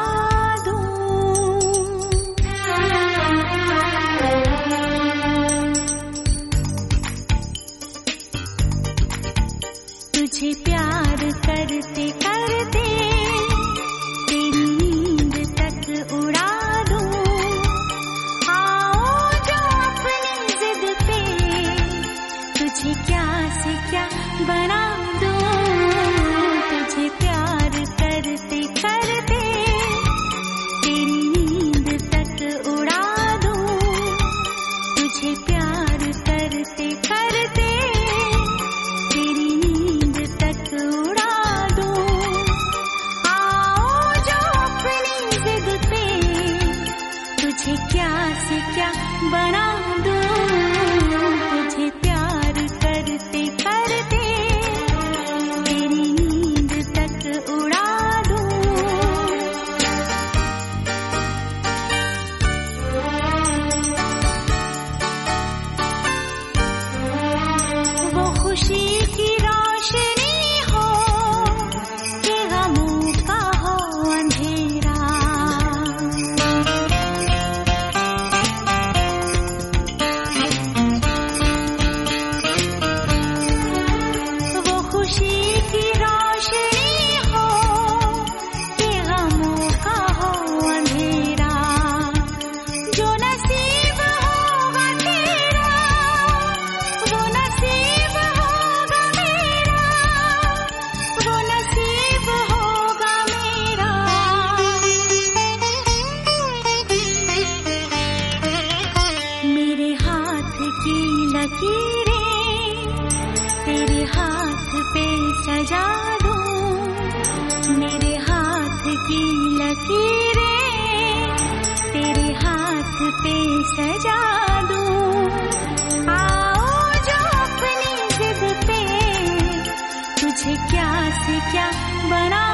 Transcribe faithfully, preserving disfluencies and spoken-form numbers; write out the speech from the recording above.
तुझे प्यार करते करते तेरी नींद तक उड़ा दूं। आओ जो अपनी जिद पे तुझे क्या से क्या बना दूं। तुझे प्यार करते करते तेरी नींद तक उड़ा दूं। तुझे प्यार करते करते तेरी नींद तक उड़ा दूं। आओ जो अपनी जिद पे तुझे क्या से क्या बना दूं। तुझे प्यार करते करते तेरी नींद तक उड़ा दूं। वो खुशी की रोशनी हो कि गमों का हो अंधेरा। वो खुशी की रोशनी हो कि गमों का हो अंधेरा। जो नसीब होगा तेरा वो नसीब होगा मेरा। वो नसीब होगा मेरा। मेरे हाथ की लकीरें तेरे हाथ पे सजा दूं। मेरे हाथ की लकीरें तेरे हाथ पे सजा दूं। आओ जो अपनी जिद पे तुझे क्या से क्या बना